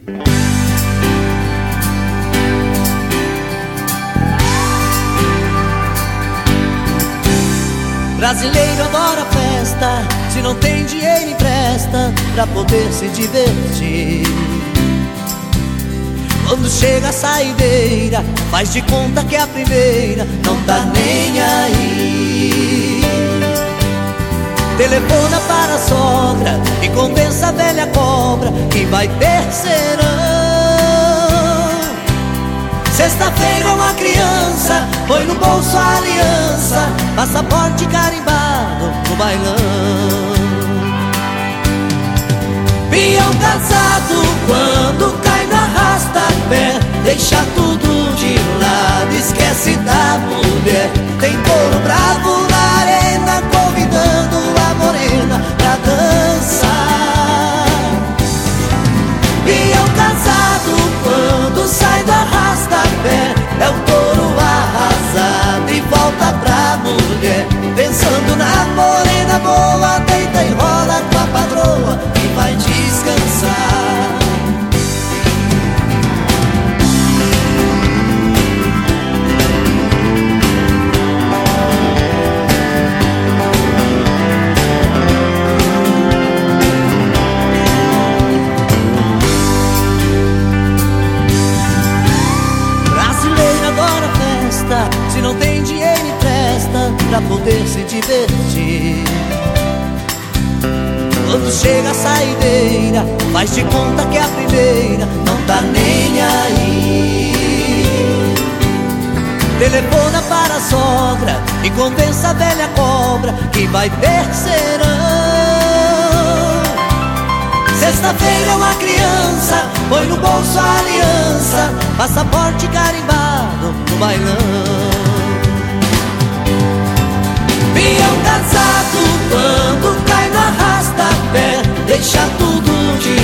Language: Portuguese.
Brasileiro adora festa, se não tem dinheiro empresta pra poder se divertir. Quando chega a saideira, faz de conta que é a primeira, não tá nem aí. Telefona para a sogra e convença a velha cobra que vai terceirão. Sexta-feira uma criança põe no bolso a aliança, passaporte carimbado no bailão. Peão casado quando cai no arrasta-pé, deixa tudo de lado, esquece da mulher. Tem couro bravo na arena, convidando a morena pra dançar. Peão casado quando sai do arrasta-pé, é o touro arrasado e volta pra mulher. Pensando na morena boa, deita e rola com a patroa e vai descansar. Se não tem dinheiro empresta pra poder se divertir. Quando chega a saideira, faz de conta que é a primeira, não tá nem aí. Telefona para a sogra e convença a velha cobra que vai terceirão. Sexta-feira uma criança põe no bolso a aliança, passaporte carimbado no bailão. Peão casado quando cai no arrasta-pé, deixa tudo de